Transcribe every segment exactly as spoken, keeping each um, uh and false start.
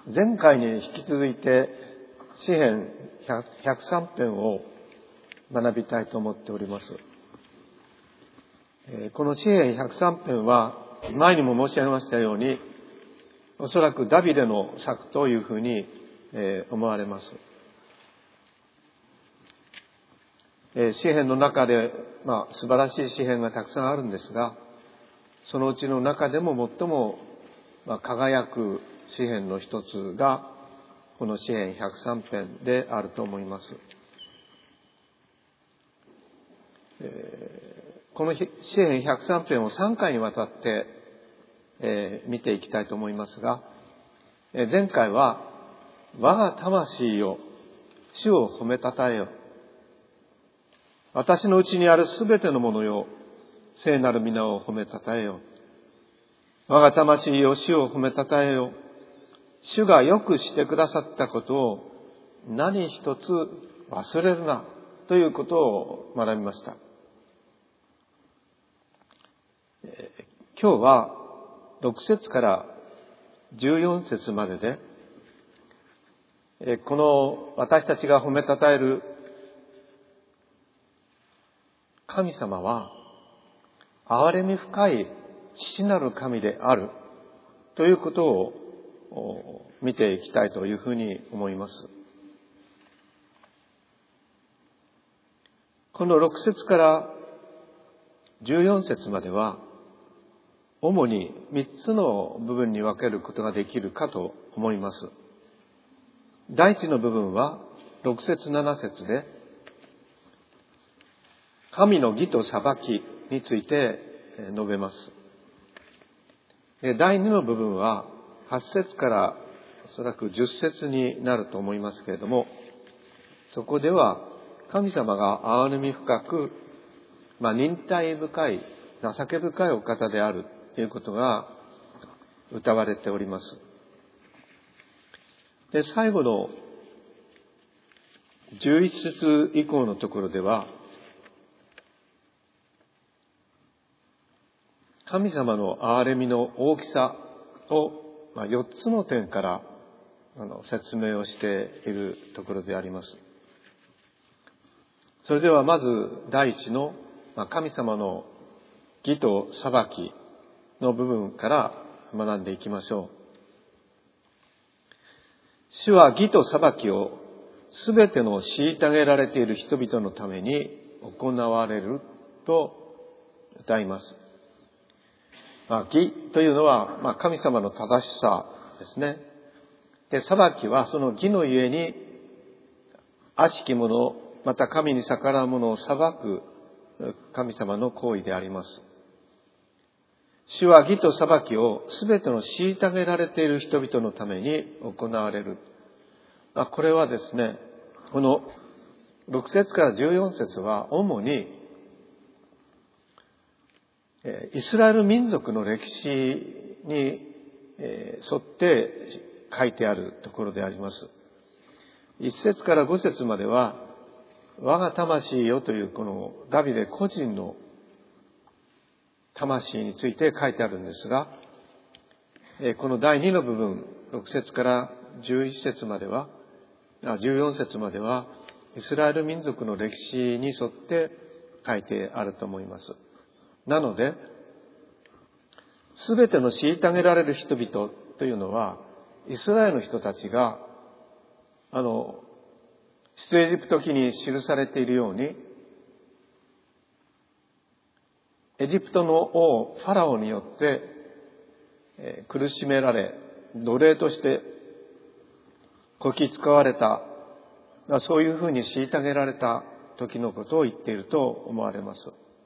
前回に引き続いて詩編ひゃくさん編を学びたいと思っております。この詩編ひゃくさん編は前にも申し上げましたように、おそらくダビデの作というふうに思われます。詩編の中で、まあ、素晴らしい詩編がたくさんあるんですが、そのうちの中でも最も、まあ、輝く詩編の一つがこの詩編ひゃくさん編であると思います。えー、この詩編ひゃくさん編をさんかいにわたって、えー、見ていきたいと思いますが、えー、前回は我が魂よ主を褒めたたえよ、私のうちにあるすべてのものよ聖なる皆を褒めたたえよ、我が魂よ主を褒めたたえよ、主がよくしてくださったことを何一つ忘れるなということを学びました。今日はろく節からじゅうよん節までで、この私たちが褒めたたえる神様は憐れみ深い父なる神であるということを見ていきたいというふうに思います。このろく節からじゅうよん節までは主にみっつの部分に分けることができるかと思います。第一の部分はろく節なな節で神の義と裁きについて述べます。第二の部分ははち節からおそらくじゅっ節になると思いますけれども、そこでは神様が憐れみ深く、まあ、忍耐深い情け深いお方であるということが謳われております。で、最後のじゅういち節以降のところでは、神様の憐れみの大きさをよっつの点から説明をしているところであります。それではまず第一の神様の義と裁きの部分から学んでいきましょう。主は義と裁きをすべての虐げられている人々のために行われると歌います。まあ、義というのは、まあ、神様の正しさですね。で、裁きはその義のゆえに悪しき者、また神に逆らう者を裁く神様の行為であります。主は義と裁きをすべての虐げられている人々のために行われる。まあ、これはですね、このろく節からじゅうよん節は主にイスラエル民族の歴史に沿って書いてあるところであります。いち節からご節までは我が魂よというこのダビデ個人の魂について書いてあるんですが、このだいにの部分ろく節からじゅういち節まではじゅうよん節まではイスラエル民族の歴史に沿って書いてあると思います。なので、すべての虐げられる人々というのは、イスラエルの人たちが、あの、出エジプト記に記されているように、エジプトの王、ファラオによって、えー、苦しめられ、奴隷としてこき使われた、そういうふうに虐げられた時のことを言っていると思われます。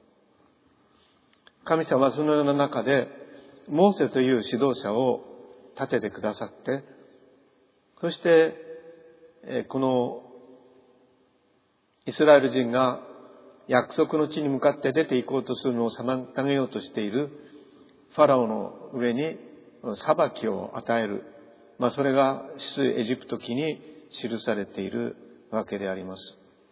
神様はそのような中でモーセという指導者を立ててくださって、そしてこのイスラエル人が約束の地に向かって出て行こうとするのを妨げようとしているファラオの上に裁きを与える、まあ、それが出エジプト記に記されているわけであります。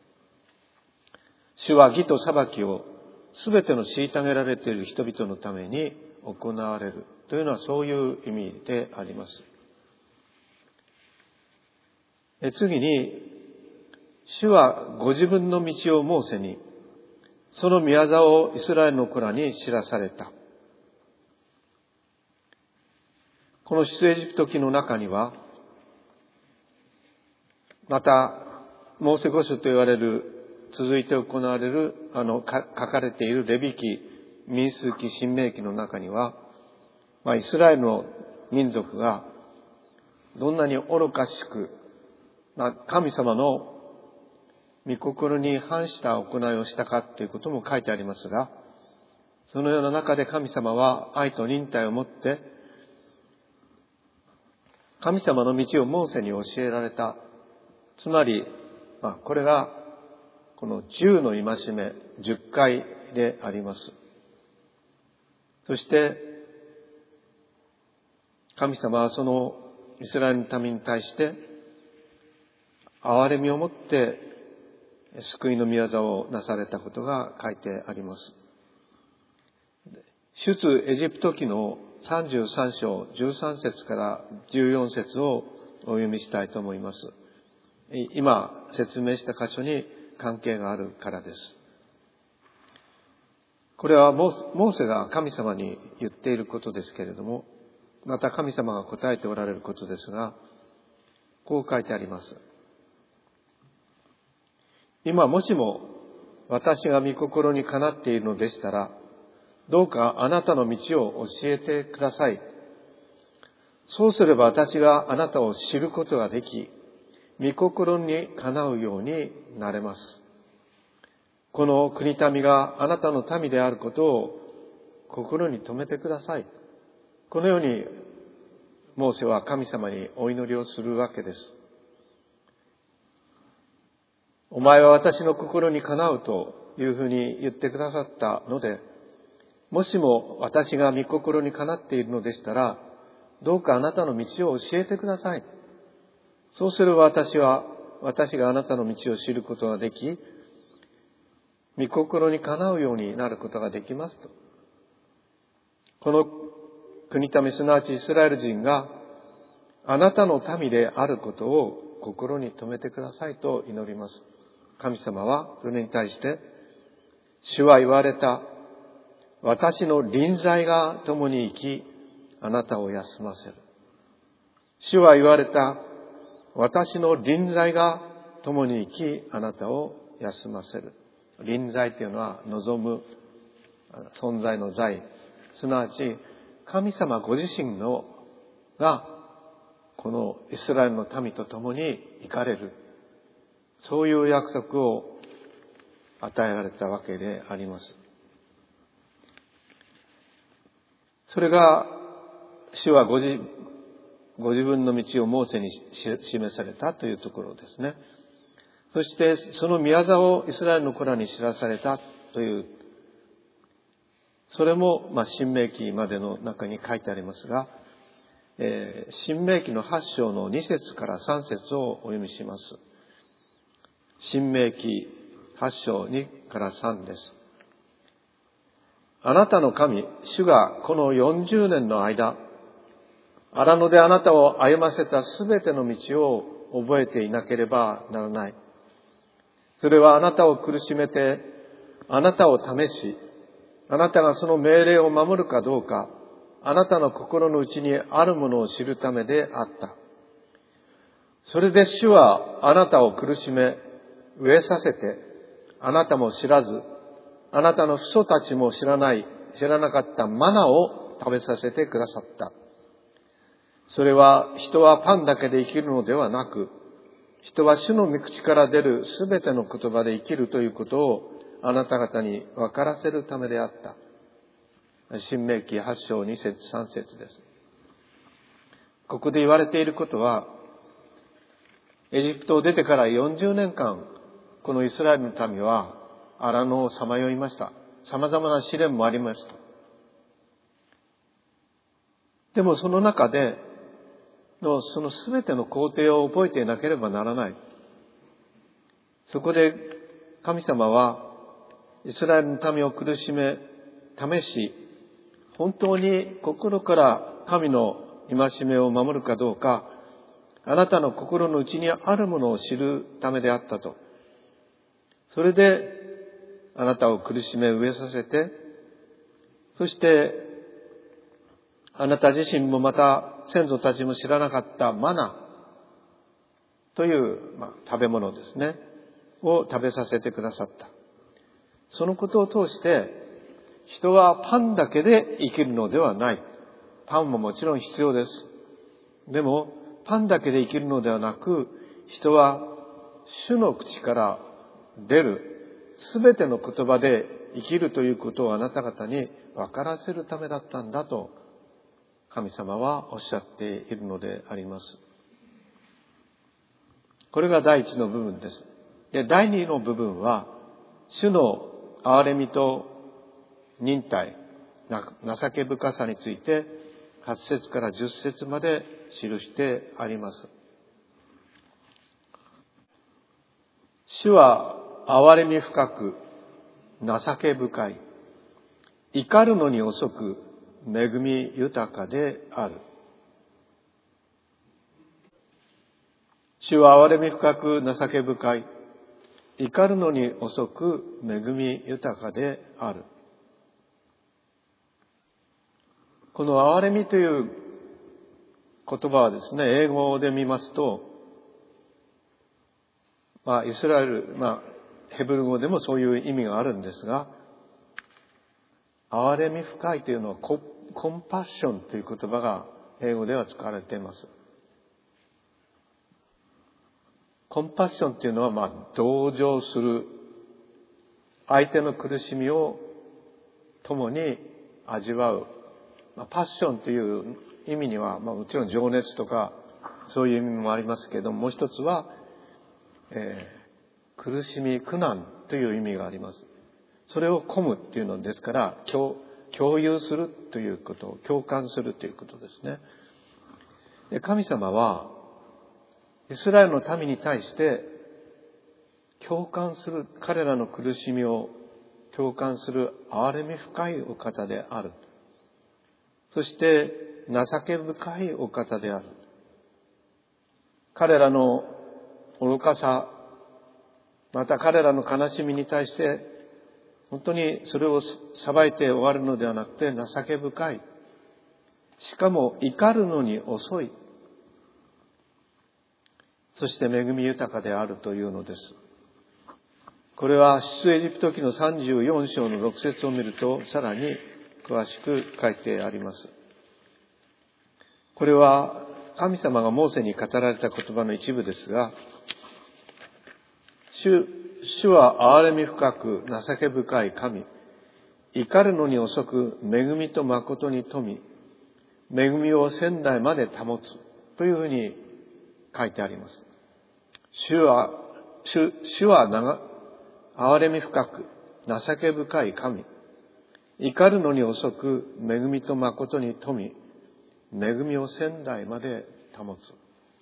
主は義と裁きをすべての虐げられている人々のために行われるというのはそういう意味であります。 次に、主はご自分の道をモーセに、その宮業をイスラエルの子らに知らされた。この出エジプト記の中には、また、モーセ五書と言われる、続いて行われる、あの、書かれているレビ記、民数記、申命記の中には、まあ、イスラエルの民族が、どんなに愚かしく、まあ、神様の御心に反した行いをしたかということも書いてありますが、そのような中で神様は愛と忍耐をもって、神様の道をモーセに教えられた。つまり、まあ、これが、この十の戒め、十回であります。そして、神様はそのイスラエルの民に対して、憐れみをもって、救いの御業をなされたことが書いてあります。出エジプト記のさんじゅうさん章じゅうさん節からじゅうよん節をお読みしたいと思います。今説明した箇所に関係があるからです。これはモーセが神様に言っていることですけれども、また神様が答えておられることですが、こう書いてあります。今もしも私が御心にかなっているのでしたら、どうかあなたの道を教えてください。そうすれば私があなたを知ることができ、御心にかなうようになれます。この国民があなたの民であることを心に留めてください。このようにモーセは神様にお祈りをするわけです。お前は私の心にかなうというふうに言ってくださったので、もしも私が御心にかなっているのでしたら、どうかあなたの道を教えてください。そうすれば私は、私があなたの道を知ることができ、御心にかなうようになることができますと。この国民、すなわちイスラエル人があなたの民であることを心に留めてくださいと祈ります。神様はそれに対して、主は言われた。私の臨在が共に生き、あなたを休ませる。主は言われた。私の臨在が共に生き、あなたを休ませる。臨在というのは望む存在の在。すなわち、神様ご自身のが、このイスラエルの民と共に行かれる。そういう約束を与えられたわけであります。それが、主はご自、ご自分の道をモーセに示されたというところですね。そして、その宮業をイスラエルの子らに知らされたという、それも、まあ、申命記までの中に書いてありますが、えー、申命記のはち章のに節からさん節をお読みします。申命記はち章にからさんです。あなたの神、主がこのよんじゅうねんの間、荒野であなたを歩ませたすべての道を覚えていなければならない。それはあなたを苦しめて、あなたを試し、あなたがその命令を守るかどうか、あなたの心の内にあるものを知るためであった。それで主はあなたを苦しめ、飢えさせて、あなたも知らず、あなたの父祖たちも知らない、知らなかったマナを食べさせてくださった。それは人はパンだけで生きるのではなく、人は主の御口から出るすべての言葉で生きるということをあなた方に分からせるためであった。申命記はち章に節さん節です。ここで言われていることは、エジプトを出てからよんじゅうねんかん、このイスラエルの民は荒野をさまよいました。様々な試練もありました。でもその中でのそのすべての工程を覚えていなければならない。そこで神様はイスラエルの民を苦しめ、試し、本当に心から神の戒めを守るかどうか、 あなたの心の内にあるものを知るためであったと。それであなたを苦しめ飢えさせて、そしてあなた自身もまた先祖たちも知らなかったマナという、まあ、食べ物ですね、を食べさせてくださった。そのことを通して、人はパンだけで生きるのではない。パンももちろん必要です。でも、パンだけで生きるのではなく、人は主の口から出るすべての言葉で生きるということをあなた方に分からせるためだったんだと、神様はおっしゃっているのであります。これが第一の部分です。で、第二の部分は、主の憐れみと忍耐、情け深さについて、はち節からじゅっ節まで記してあります。主は憐れみ深く、情け深い。怒るのに遅く、恵み豊かである。主は憐れみ深く、情け深い。怒るのに遅く、恵み豊かである。この憐れみという言葉はですね、英語で見ますと、まあ、イスラエル、まあ、ヘブル語でもそういう意味があるんですが、憐れみ深いというのはコ、コンパッションという言葉が英語では使われています。コンパッションというのは、まあ、同情する、相手の苦しみを共に味わう。まあ、パッションという意味には、まあ、もちろん情熱とかそういう意味もありますけれども、もう一つは、えー、苦しみ、苦難という意味があります。それを込むっていうのですから、共、共有するということ、共感するということですね。で、神様は、イスラエルの民に対して共感する、彼らの苦しみを共感する憐れみ深いお方である。そして情け深いお方である。彼らの愚かさ、また彼らの悲しみに対して本当にそれを裁いて終わるのではなくて情け深い。しかも怒るのに遅い。そして恵み豊かであるというのです。これは出エジプト記のさんじゅうよん章のろく節を見るとさらに詳しく書いてあります。これは神様がモーセに語られた言葉の一部ですが、主、主は憐れみ深く情け深い神、怒るのに遅く恵みと誠に富み、恵みを千代まで保つというふうに書いてあります。主は、主、主は長、憐れみ深く、情け深い神。怒るのに遅く、恵みと誠に富み、恵みを千代まで保つ。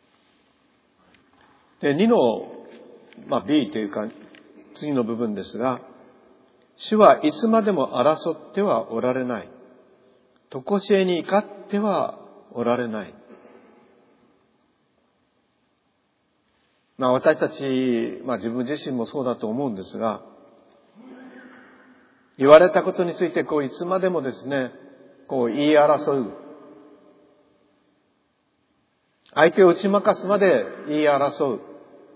で、にの、まあ、B というか、次の部分ですが、主はいつまでも争ってはおられない。とこしえに怒ってはおられない。まあ私たち、まあ自分自身もそうだと思うんですが、言われたことについてこういつまでもですね、こう言い争う。相手を打ち負かすまで言い争う。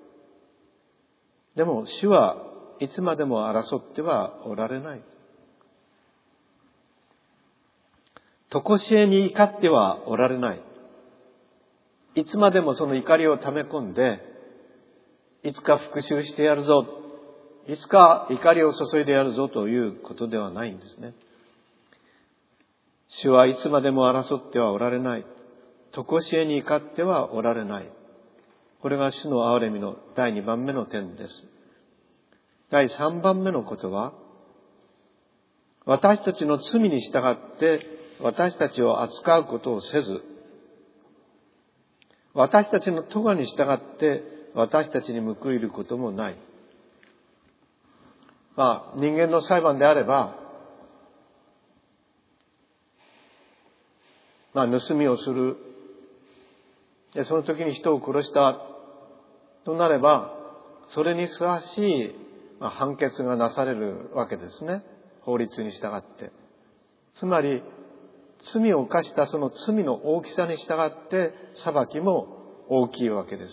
でも主はいつまでも争ってはおられない。とこしえに怒ってはおられない。いつまでもその怒りを溜め込んで、いつか復讐してやるぞ、いつか怒りを注いでやるぞということではないんですね。主はいつまでも争ってはおられない。とこしえに怒ってはおられない。これが主の憐れみのだいにばんめの点です。だいさんばんめのことは、私たちの罪に従って私たちを扱うことをせず、私たちの咎に従って私たちに報いることもない。まあ、人間の裁判であれば、まあ、盗みをする、 で、その時に人を殺したとなれば、それにふさわしい判決がなされるわけですね。法律に従って。つまり、罪を犯したその罪の大きさに従って裁きも大きいわけです。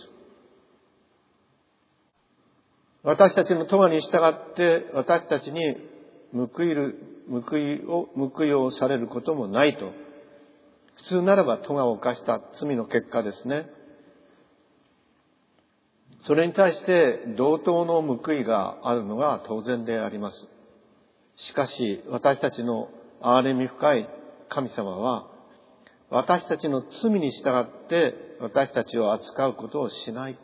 私たちの咎に従って私たちに報いる、報いを、報いをされることもないと。普通ならば咎を犯した罪の結果ですね。それに対して同等の報いがあるのが当然であります。しかし私たちの憐れみ深い神様は、私たちの罪に従って私たちを扱うことをしない。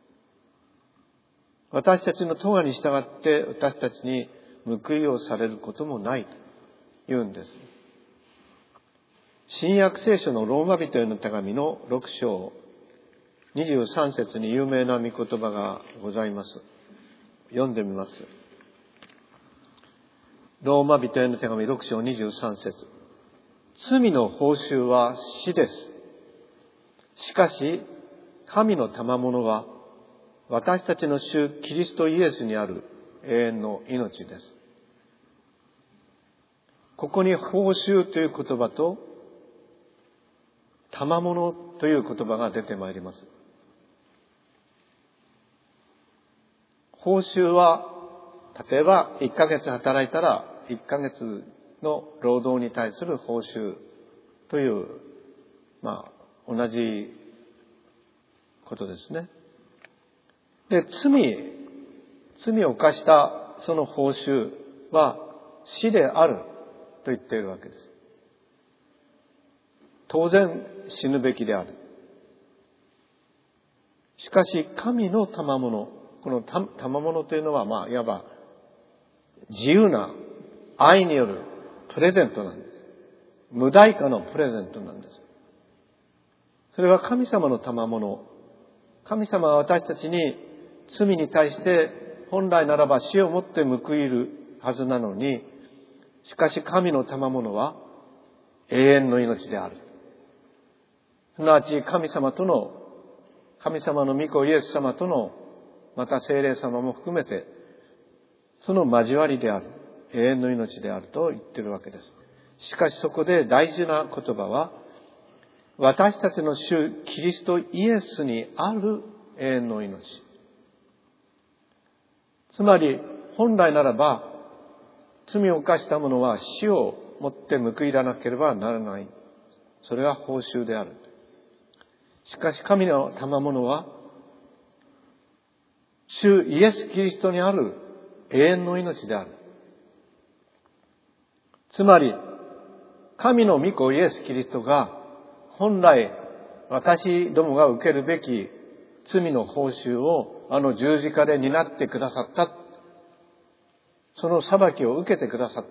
私たちの咎に従って私たちに報いをされることもないと言うんです。新約聖書のローマ人への手紙のろく章にじゅうさん節に有名な御言葉がございます。読んでみます。ローマ人への手紙ろく章にじゅうさん節。罪の報酬は死です。しかし、神の賜物は私たちの主キリストイエスにある永遠の命です。ここに報酬という言葉と賜物という言葉が出てまいります。報酬は、例えばいっかげつ働いたらいっかげつの労働に対する報酬という、まあ、同じことですね。で、罪、罪を犯したその報酬は死であると言っているわけです。当然死ぬべきである。しかし神の賜物、この賜物というのは、まあ、いわば自由な愛によるプレゼントなんです。無代価のプレゼントなんです。それは神様の賜物。神様は私たちに罪に対して本来ならば死をもって報いるはずなのに、しかし神の賜物は永遠の命である。すなわち神様との、神様の御子イエス様との、また聖霊様も含めて、その交わりである。永遠の命であると言っているわけです。しかしそこで大事な言葉は、私たちの主キリストイエスにある永遠の命。つまり本来ならば罪を犯した者は死をもって報いらなければならない。それが報酬である。しかし神の賜物は主イエス・キリストにある永遠の命である。つまり神の御子イエス・キリストが本来私どもが受けるべき罪の報酬をあの十字架で担ってくださった。その裁きを受けてくださった。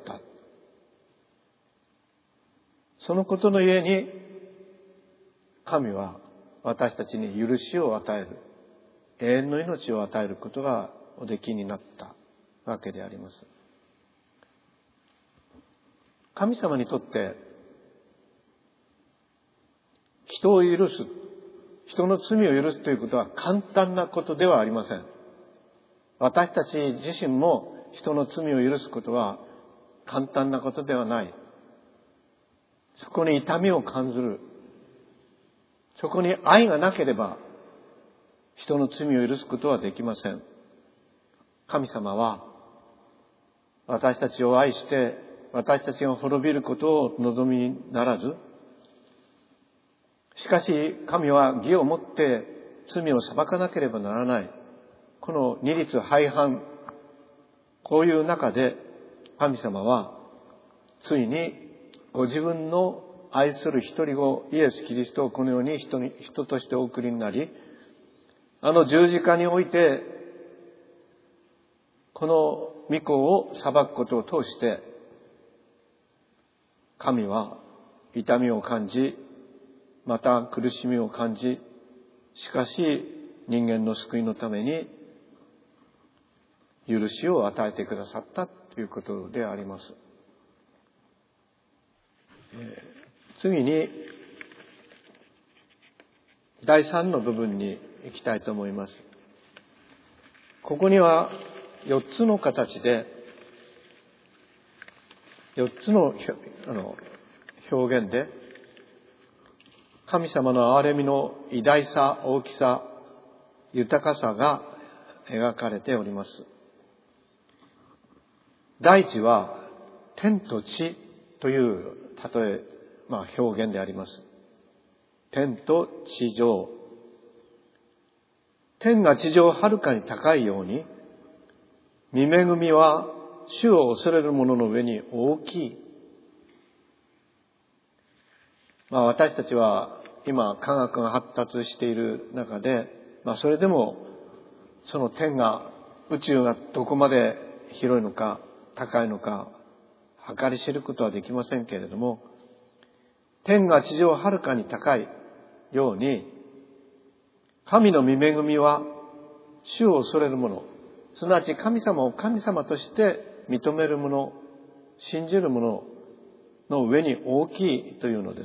そのことのゆえに神は私たちに許しを与える、永遠の命を与えることがおできになったわけであります。神様にとって人を許す、人の罪を許すということは簡単なことではありません。私たち自身も人の罪を許すことは簡単なことではない。そこに痛みを感じる。そこに愛がなければ人の罪を許すことはできません。神様は私たちを愛して私たちが滅びることを望みにならず、しかし神は義をもって罪を裁かなければならない。この二律背反、こういう中で神様はついにご自分の愛する一人子イエス・キリストをこの世に 人, に人としてお送りになり、あの十字架においてこの御子を裁くことを通して神は痛みを感じ、また苦しみを感じ、しかし人間の救いのために許しを与えてくださったということであります。次にだいさんの部分に行きたいと思います。ここにはよっつの形で、よっつのあの表現で、神様の憐れみの偉大さ、大きさ、豊かさが描かれております。第一は天と地という例え、まあ、表現であります。天と地上。天が地上をはるかに高いように、御恵みは主を恐れる者の上に大きい。まあ、私たちは今科学が発達している中で、まあ、それでもその天が、宇宙がどこまで広いのか高いのか計り知ることはできませんけれども、天が地上をはるかに高いように、神の御恵みは主を恐れる者、すなわち神様を神様として認める者、信じる者の上に大きいというのです。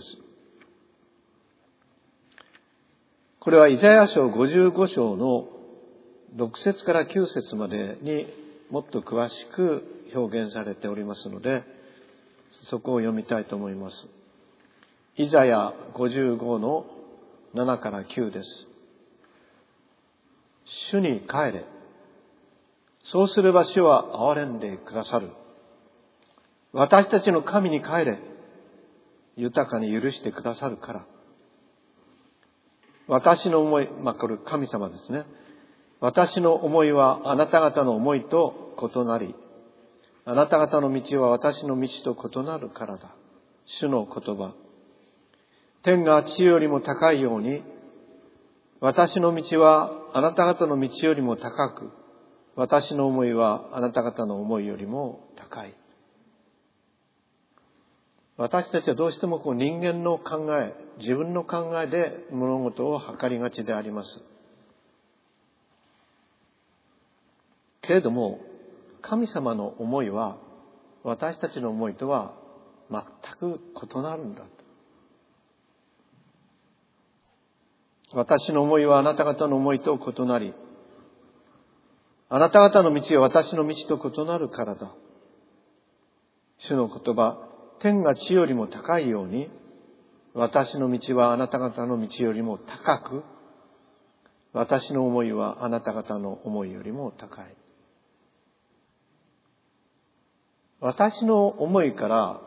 これはイザヤ書ごじゅうご章のろく節からきゅう節までにもっと詳しく表現されておりますので、そこを読みたいと思います。イザヤごじゅうごのななからきゅうです。主に帰れ。そうすれば主は憐れんでくださる。私たちの神に帰れ。豊かに許してくださるから。私の思い、まあこれ神様ですね。私の思いはあなた方の思いと異なり、あなた方の道は私の道と異なるからだ。主の言葉。天が地よりも高いように、私の道はあなた方の道よりも高く、私の思いはあなた方の思いよりも高い。私たちはどうしてもこう人間の考え、自分の考えで物事を測りがちであります。けれども、神様の思いは私たちの思いとは全く異なるんだ。私の思いはあなた方の思いと異なり、あなた方の道は私の道と異なるからだ。主の言葉、天が地よりも高いように、私の道はあなた方の道よりも高く、私の思いはあなた方の思いよりも高い。私の思いから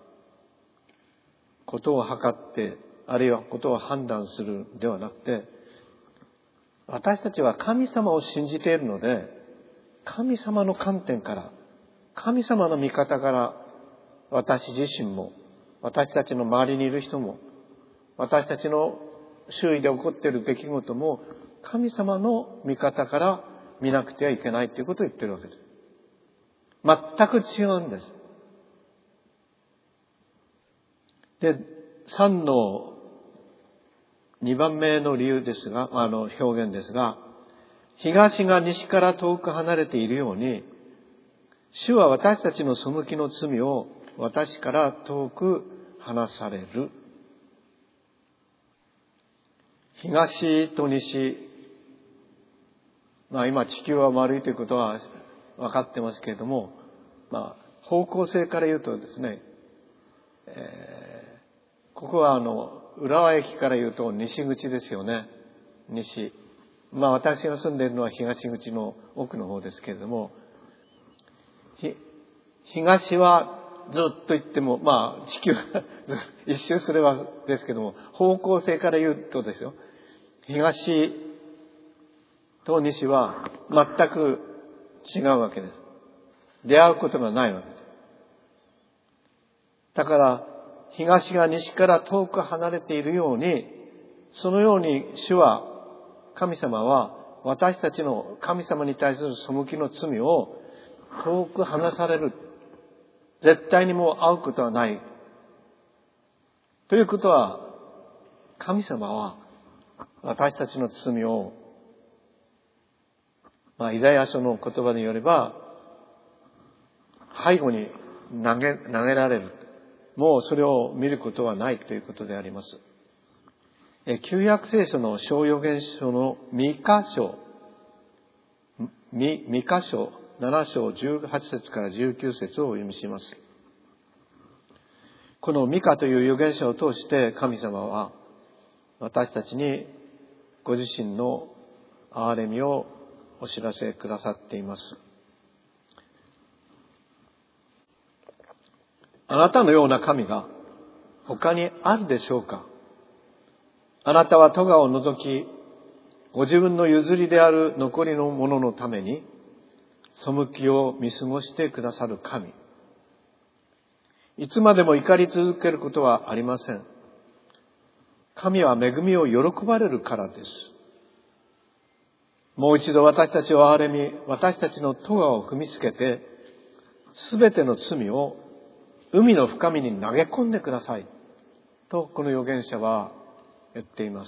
ことを測って、あるいはことを判断するではなくて、私たちは神様を信じているので、神様の観点から、神様の見方から、私自身も、私たちの周りにいる人も、私たちの周囲で起こっている出来事も、神様の見方から見なくてはいけないということを言っているわけです。全く違うんです。で、さんのにばんめの理由ですが、あの表現ですが、東が西から遠く離れているように、主は私たちの背きの罪を私から遠く離される。東と西、まあ今地球は丸いということは分かってますけれども、まあ方向性から言うとですね、えー、ここはあの浦和駅から言うと西口ですよね。西。まあ私が住んでいるのは東口の奥の方ですけれども、東はずっと行っても、まあ地球一周すればですけども、方向性から言うとですよ、東と西は全く違うわけです。出会うことがないわけです。だから東が西から遠く離れているように、そのように主は、神様は私たちの神様に対する背きの罪を遠く離される。絶対にもう会うことはない。ということは、神様は私たちの罪を、まあ、イザヤ書の言葉によれば、背後に投げ、投げられる。もうそれを見ることはないということであります。 旧約聖書の小預言書のミカ書、ミ、ミカ書なな章じゅうはち節からじゅうきゅう節をお読みします。このミカという預言書を通して神様は私たちにご自身の憐れみをお知らせくださっています。あなたのような神が他にあるでしょうか。あなたは咎を除き、ご自分の譲りである残りのもののために背きを見過ごしてくださる神。いつまでも怒り続けることはありません。神は恵みを喜ばれるからです。もう一度私たちを憐れみ、私たちの咎を踏みつけて、すべての罪を海の深みに投げ込んでください。と、この預言者は言っています。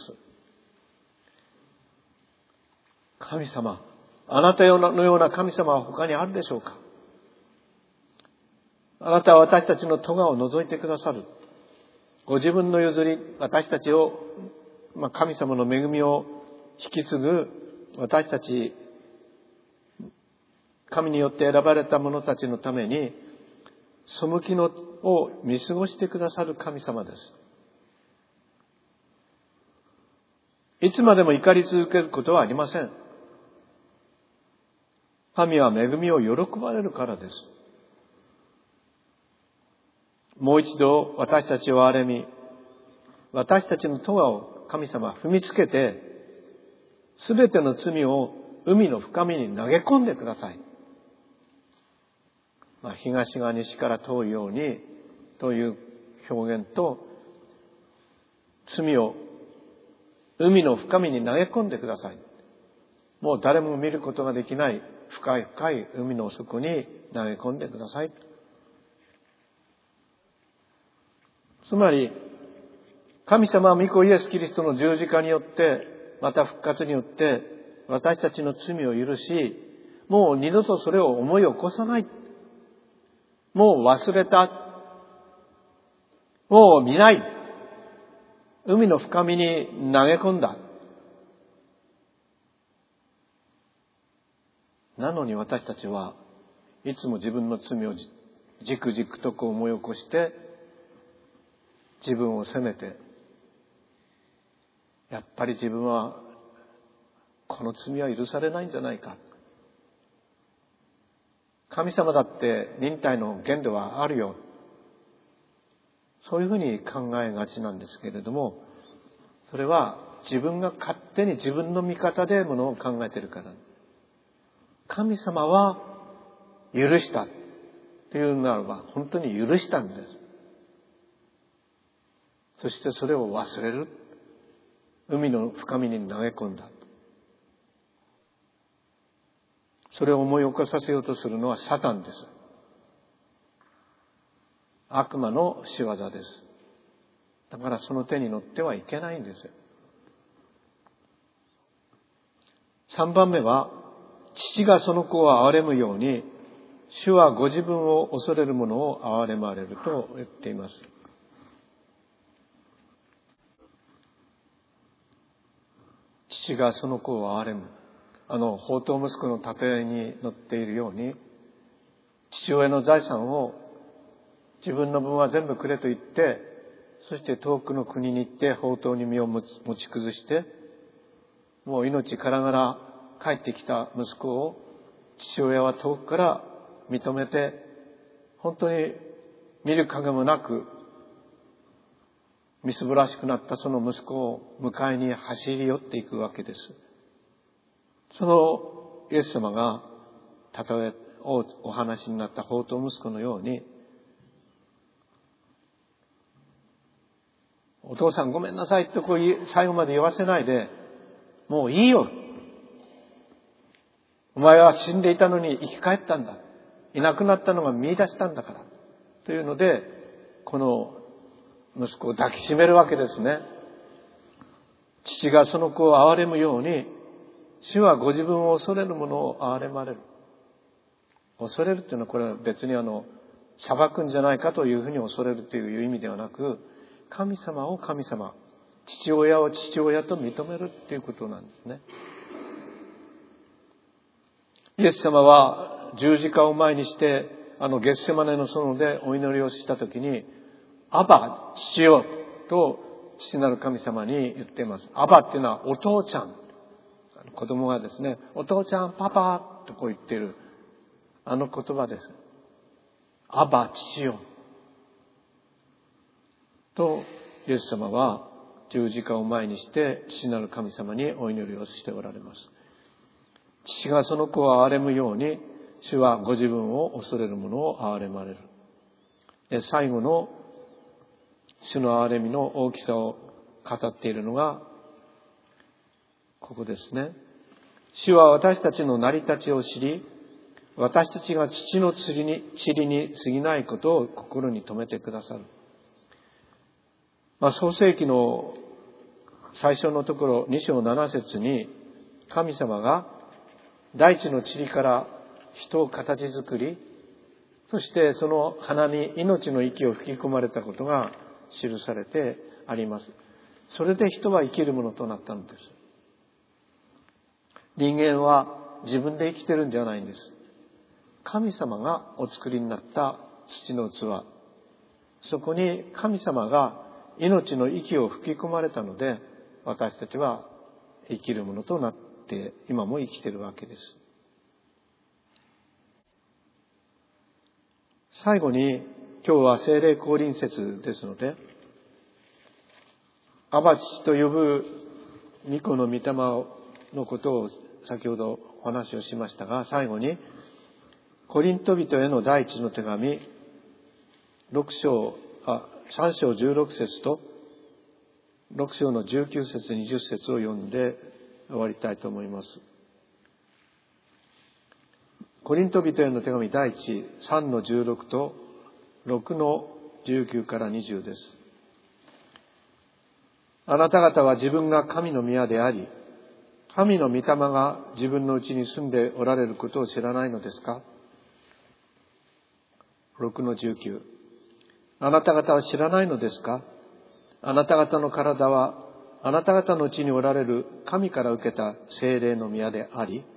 神様、あなたのような神様は他にあるでしょうか。あなたは私たちの咎を除いてくださる。ご自分の譲り、私たちを、まあ、神様の恵みを引き継ぐ私たち、神によって選ばれた者たちのために、背きのを見過ごしてくださる神様です。いつまでも怒り続けることはありません。神は恵みを喜ばれるからです。もう一度私たちを憐れみ、私たちの咎を神様は踏みつけて、すべての罪を海の深みに投げ込んでください。まあ、東が西から遠いようにという表現と、罪を海の深みに投げ込んでください。もう誰も見ることができない深い深い海の底に投げ込んでください。つまり、神様は御子イエス・キリストの十字架によって、また復活によって、私たちの罪を許し、もう二度とそれを思い起こさない。もう忘れた。もう見ない。海の深みに投げ込んだ。なのに私たちはいつも自分の罪をじくじくとこう思い起こして、自分を責めて、やっぱり自分はこの罪は許されないんじゃないか。神様だって忍耐の限度はあるよ。そういうふうに考えがちなんですけれども、それは自分が勝手に自分の見方でものを考えているから。神様は許したというならば本当に許したんです。そしてそれを忘れる。海の深みに投げ込んだ。それを思い起こさせようとするのはサタンです。悪魔の仕業です。だからその手に乗ってはいけないんですよ。三番目は、父がその子を憐れむように、主はご自分を恐れる者を憐れまれると言っています。父がその子を憐れむ。あの、放蕩息子の例えに載っているように、父親の財産を自分の分は全部くれと言って、そして遠くの国に行って放蕩に身を持ち崩して、もう命からがら帰ってきた息子を父親は遠くから認めて、本当に見る影もなく、みすぼらしくなったその息子を迎えに走り寄っていくわけです。そのイエス様が例えをお話になった放蕩息子のように、お父さんごめんなさいとこう最後まで言わせないで、もういいよ。お前は死んでいたのに生き返ったんだ。いなくなったのが見出したんだから。というので、この息子を抱きしめるわけですね。父がその子を憐れむように、主はご自分を恐れる者を憐れまれる。恐れるというのはこれは別にあの、裁くんじゃないかというふうに恐れるという意味ではなく、神様を神様、 父親を父親と認めるっていうことなんですね。イエス様は十字架を前にして、あのゲッセマネの園でお祈りをしたときに、アバ、父よと父なる神様に言っています。アバっていうのはお父ちゃん。子供がですね、お父ちゃん、パパとこう言っている。あの言葉です。アバ、父よ。と、イエス様は十字架を前にして父なる神様にお祈りをしておられます。父がその子を憐れむように、主はご自分を恐れる者を憐れまれる。で、最後の主の憐れみの大きさを語っているのが、ここですね。主は私たちの成り立ちを知り、私たちが父の塵に、塵に過ぎないことを心に留めてくださる。まあ、創世記の最初のところ、に章なな節に、神様が大地の塵から人を形作り、そしてその鼻に命の息を吹き込まれたことが記されてあります。それで人は生きるものとなったのです。人間は自分で生きてるんじゃないんです。神様がお作りになった土の器。そこに神様が命の息を吹き込まれたので、私たちは生きるものとなって今も生きているわけです。最後に今日は聖霊降臨節ですので、アバ父と呼ぶ御子の御霊のことを先ほどお話をしましたが、最後にコリント人への第一の手紙ろく章、あ、さん章じゅうろく節とろく章のじゅうきゅう節にじゅう節を読んで終わりたいと思います。コリント人への手紙第一、さんのじゅうろくとろくのじゅうきゅうからにじゅうです。あなた方は自分が神の宮であり、神の御霊が自分のうちに住んでおられることを知らないのですか？ろくのじゅうきゅう。あなた方は知らないのですか？あなた方の体はあなた方のうちにおられる神から受けた聖霊の宮であり、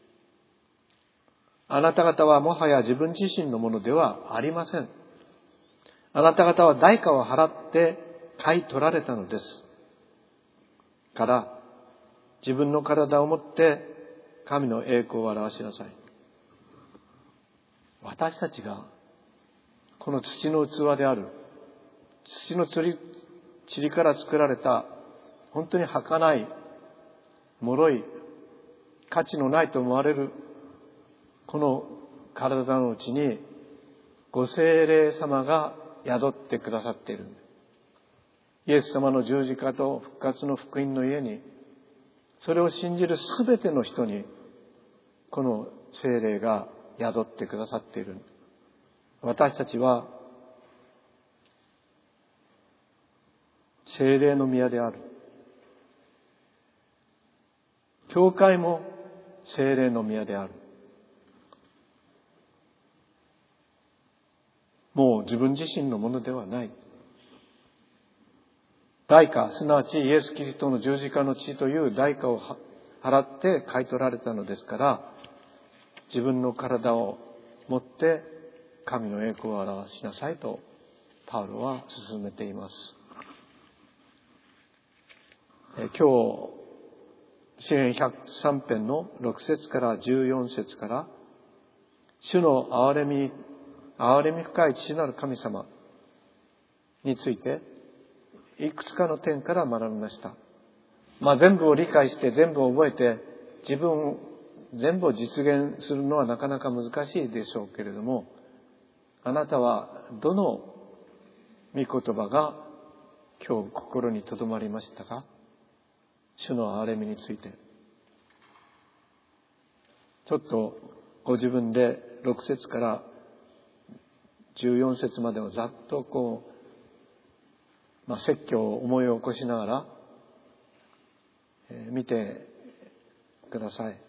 あなた方はもはや自分自身のものではありません。あなた方は代価を払って買い取られたのですから、自分の体をもって神の栄光を表しなさい。私たちがこの土の器である、土の塵から作られた本当に儚い、脆い、価値のないと思われるこの体のうちにご聖霊様が宿ってくださっている。イエス様の十字架と復活の福音の家に、それを信じるすべての人にこの聖霊が宿ってくださっている。私たちは聖霊の宮である。教会も聖霊の宮である。もう自分自身のものではない。代価、すなわちイエス・キリストの十字架の血という代価を払って買い取られたのですから、自分の体を持って神の栄光を表しなさいとパウロは進めています。え今日詩編ひゃくさん編のろく節からじゅうよん節から、主の憐れみ憐れみ深い父なる神様についていくつかの点から学びました。まあ全部を理解して全部を覚えて自分全部を実現するのはなかなか難しいでしょうけれども、あなたはどの御言葉が今日心に留まりましたか？主の憐れみについて。ちょっとご自分でろく節からじゅうよん節までをざっとこう、まあ、説教を思い起こしながら、えー、見てください。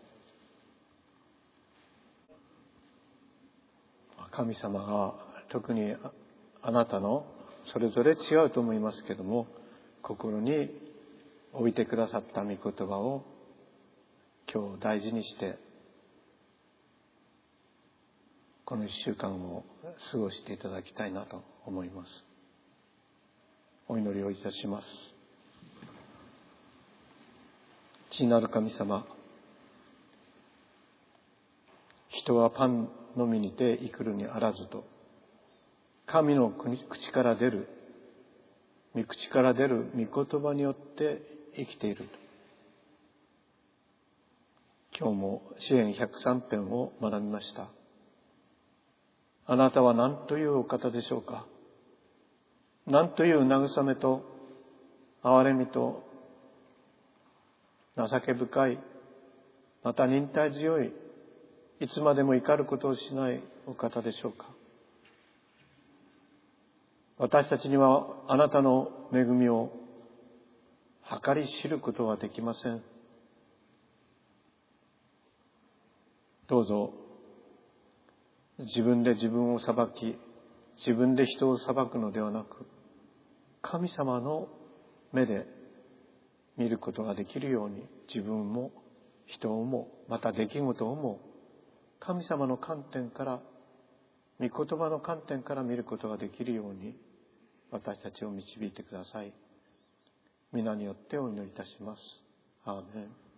神様が特にあなたのそれぞれ違うと思いますけども、 心に置いてくださった御言葉を今日大事にしてこの一週間を過ごしていただきたいなと思います。お祈りをいたします。父なる神様、人はパンのみにて生くるにあらずと、神の口から出る、御口から出る御言葉によって生きている。今日も詩編ひゃくさん編を学びました。あなたは何というお方でしょうか。何という慰めと憐れみと情け深い、また忍耐強い、いつまでも怒ることをしないお方でしょうか。私たちにはあなたの恵みを計り知ることはできません。どうぞ自分で自分を裁き、自分で人を裁くのではなく、神様の目で見ることができるように、自分も人をもまた出来事をも神様の観点から、御言葉の観点から見ることができるように私たちを導いてください。皆によってお祈りいたします。アーメン。